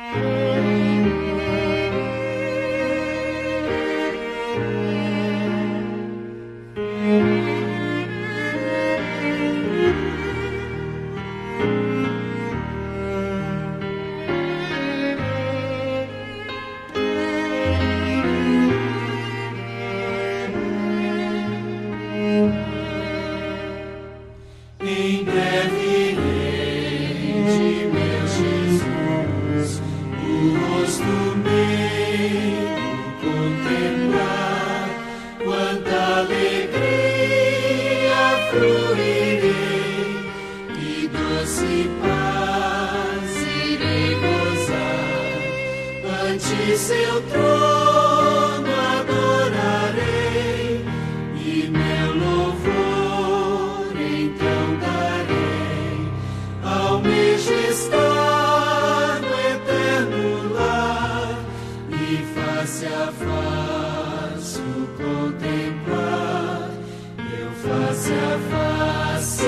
Em breve hei de meu Jesus o rosto meu contemplar, quanta alegria fruirei e doce paz irei gozar, ante seu trono adorarei e meu louvor então darei ao mesmo estar no eterno lar e face a face o contemplar, eu face a face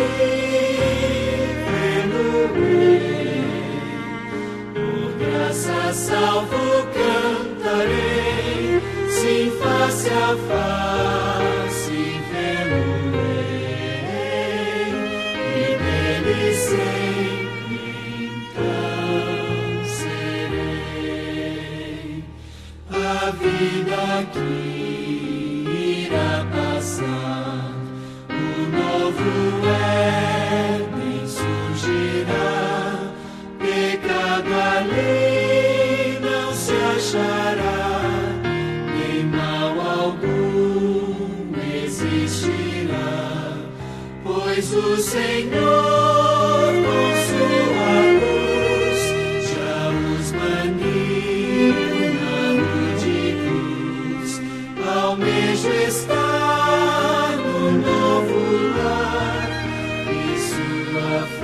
vê-lo-ei, por graça salvo cantarei, sim, face a face vê-lo-ei, e dele sempre então serei. A vida aqui irá passar, o novo Éden surgirá, pecado ali não se achará, nem mal algum existirá, pois o Senhor com sua luz já os baniu na rude cruz, almejo estar no novo lar e sua